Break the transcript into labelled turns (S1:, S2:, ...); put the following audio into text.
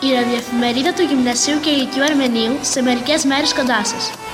S1: Η ραδιοεφημερίδα του Γυμνασίου και Λυκείου Αρμενίου σε μερικές μέρες κοντά σας.